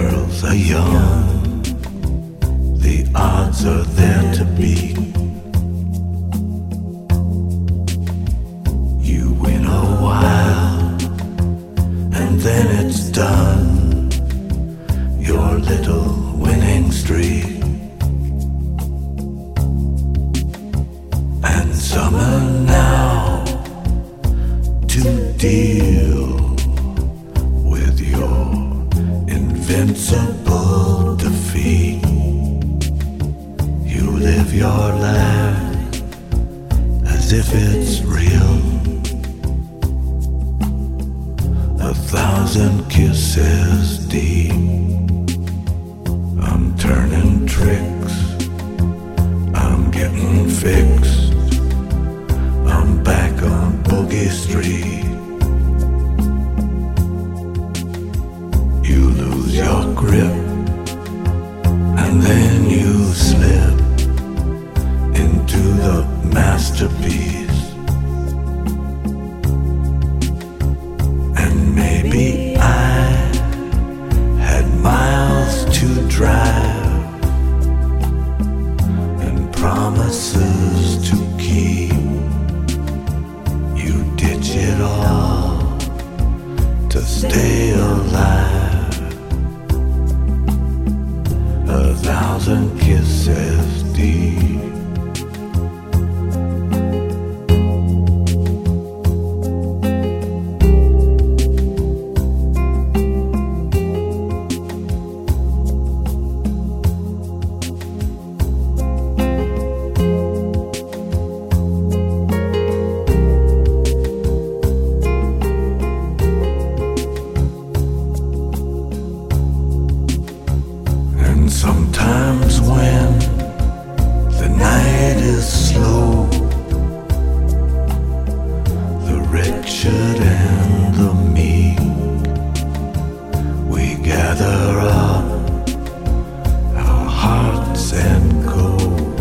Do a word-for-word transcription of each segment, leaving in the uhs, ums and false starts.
girls are young, the odds are there to beat. You win a while, and then it's done, your little winning streak. And summer now to deal with your invincible defeat. You live your life as if it's real. A thousand kisses deep. I'm turning tricks, I'm getting fixed, I'm back on Boogie Street. You lose your grip, and then you slip into the masterpiece. And maybe I had miles to drive and promises to keep. You ditch it all to stay alive. A thousand kisses deep. And sometimes when the night is slow, the wretched and the meek, we gather up our hearts and go.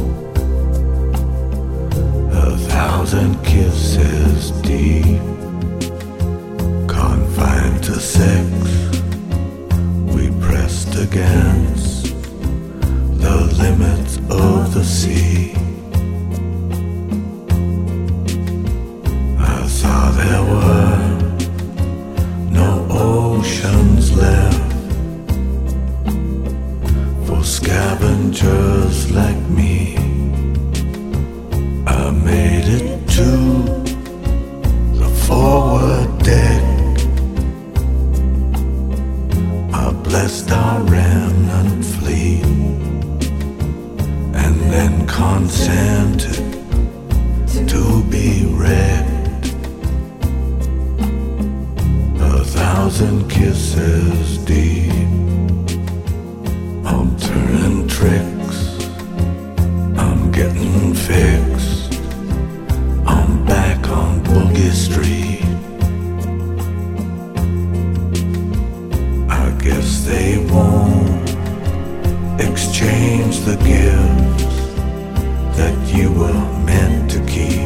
A thousand kisses deep, confined to sex, we pressed against the limits of the sea. I saw there were no oceans left for scavengers like me. I made it to the forward deck. I blessed our remnant fleet, and then consented to be wrecked. A thousand kisses deep. I'm turning tricks, I'm getting fixed, I'm back on Boogie Street. I guess they won't exchange the gifts that you were meant to keep.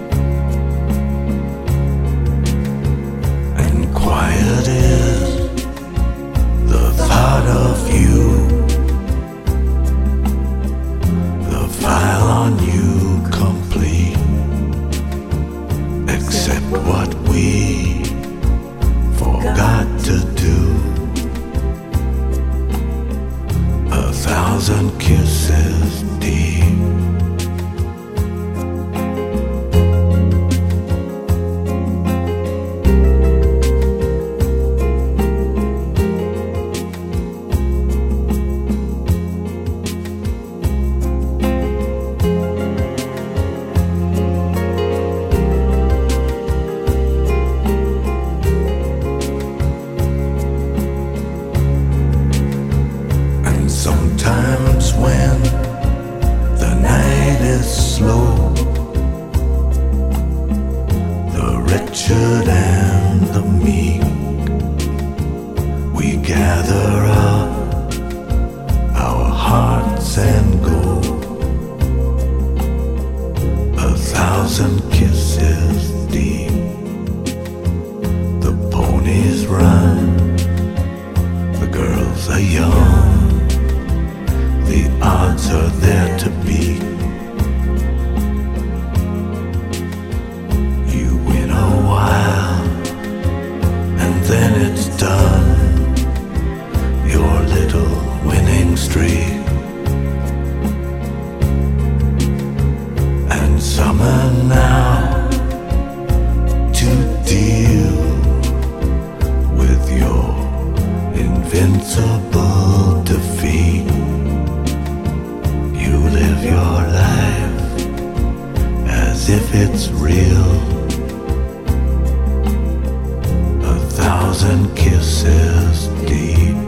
And quiet is the thought of you, the file on you complete, except what we forgot to do. A thousand kisses deep. Sometimes when the night is slow, the wretched and the meek, we gather up our hearts and go. A thousand kisses deep, the ponies run, the girls are young, the odds are there to beat. You win a while, and then it's done, your little winning streak. And summer now to deal with your invincible defeat. You live your life as if it's real. A thousand kisses deep.